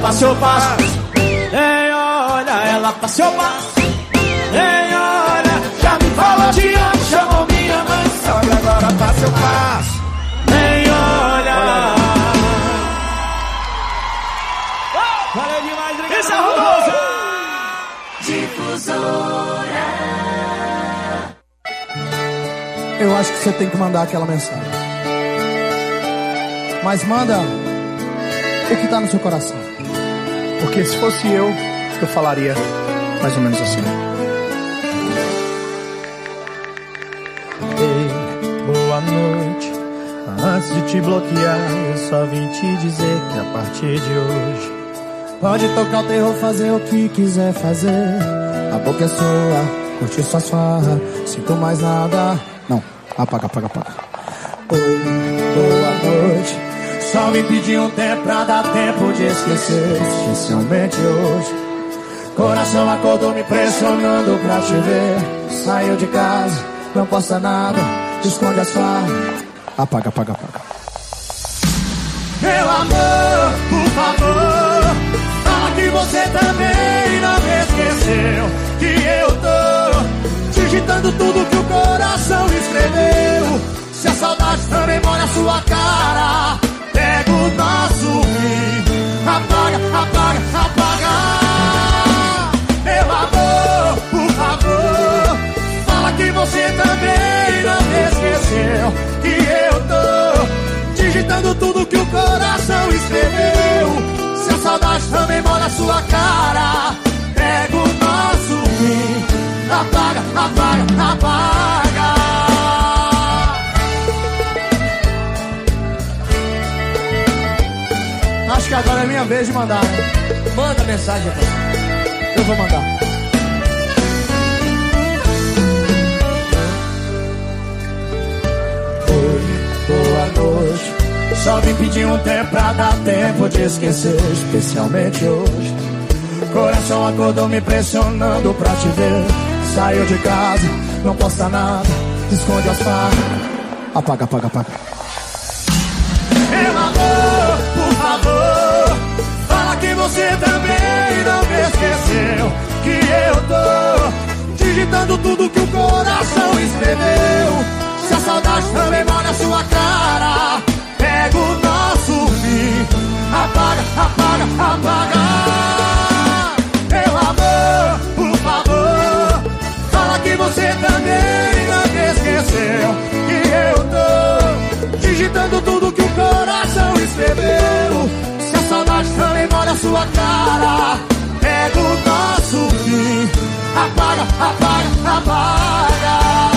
passo eu passo. Ei, olha, ela passa eu passo. Ei, olha, já me falou te amo, chamou minha mãe sogra, agora passa eu passo. Ei, olha. Valeu demais, obrigado. Isso é Rosa. Difusora. Eu acho que você tem que mandar aquela mensagem. Mas manda o que tá no seu coração. Porque se fosse eu, eu falaria mais ou menos assim. Ei, boa noite. Antes de te bloquear, eu só vim te dizer que a partir de hoje pode tocar o terror, fazer o que quiser fazer. A boca é sua, curtir sua farra. Sinto mais nada. Não, apaga, apaga, apaga. Oi, boa noite. Só me pedi um tempo pra dar tempo de esquecer. Especialmente hoje. Coração acordou me pressionando pra te ver. Saiu de casa, não posta nada, esconde as farras. Apaga, apaga, apaga. Meu amor, por favor, fala que você também não me esqueceu. Que eu tô digitando tudo que o coração escreveu. Se a saudade também molha a sua cara, pega o nosso fim. Apaga, apaga, apaga. Meu amor, por favor, fala que você também não me esqueceu. Que eu tô digitando tudo que o coração escreveu. Se a saudade também molha a sua cara, pega o nosso fim. Apaga, apaga, apaga. Acho que agora é minha vez de mandar, né? Manda mensagem, rapaz. Eu vou mandar. Oi, boa noite. Só vim pedir um tempo pra dar tempo de esquecer. Especialmente hoje. Coração acordou me pressionando pra te ver. Saiu de casa, não posta nada, esconde as farras. Apaga, apaga, apaga. Meu amor, por favor, fala que você também não me esqueceu. Que eu tô digitando tudo que o coração escreveu. Se a saudade também molha a sua cara, pega o nosso fim. Apaga, apaga, apaga. Meu amor, por favor, fala que você também não me esqueceu. Que eu tô digitando tudo que o coração escreveu. Se a saudade também molha a sua cara, pega o nosso fim. Apaga, apaga, apaga.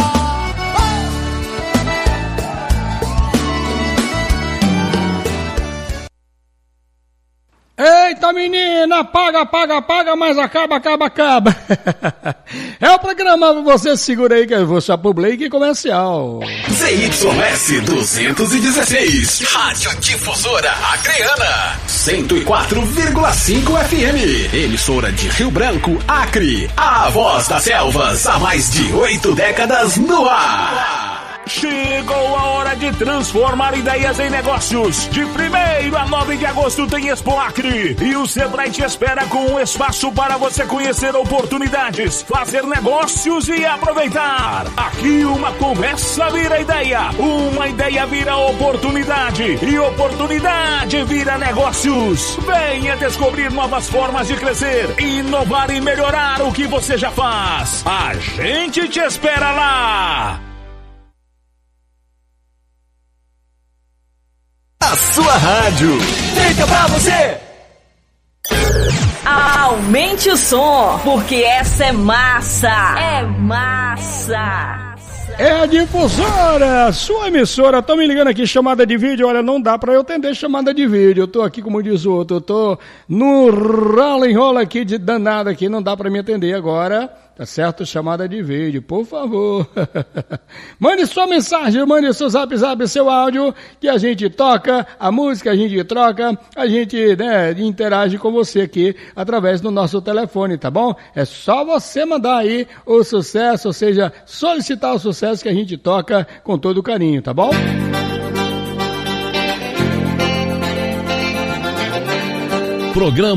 Eita menina, paga, paga, paga, mas acaba, acaba, acaba. É o programa, você segura aí que eu vou chamar pro Blake comercial. Z Y S duzentos e dezesseis, Rádio Difusora Acreana, cento e quatro vírgula cinco F M, emissora de Rio Branco, Acre, a voz das selvas há mais de oito décadas no ar. Chegou a hora de transformar ideias em negócios. De primeiro a nove de agosto tem Expo Acre. E o Sebrae te espera com um espaço para você conhecer oportunidades, fazer negócios e aproveitar. Aqui uma conversa vira ideia, uma ideia vira oportunidade e oportunidade vira negócios. Venha descobrir novas formas de crescer, inovar e melhorar o que você já faz. A gente te espera lá. A sua rádio fica pra você. Aumente o som, porque essa é massa. É massa. É a Difusora, sua emissora. Tô me ligando aqui, chamada de vídeo. Olha, não dá pra eu atender chamada de vídeo. Eu tô aqui, como diz o outro, eu tô no rola enrola aqui de danado aqui. Não dá pra me atender agora. Tá certo? Chamada de vídeo, por favor. Mande sua mensagem, mande seu zap zap, seu áudio, que a gente toca, a música a gente troca, a gente, né, interage com você aqui através do nosso telefone, tá bom? É só você mandar aí o sucesso, ou seja, solicitar o sucesso que a gente toca com todo carinho, tá bom? Programa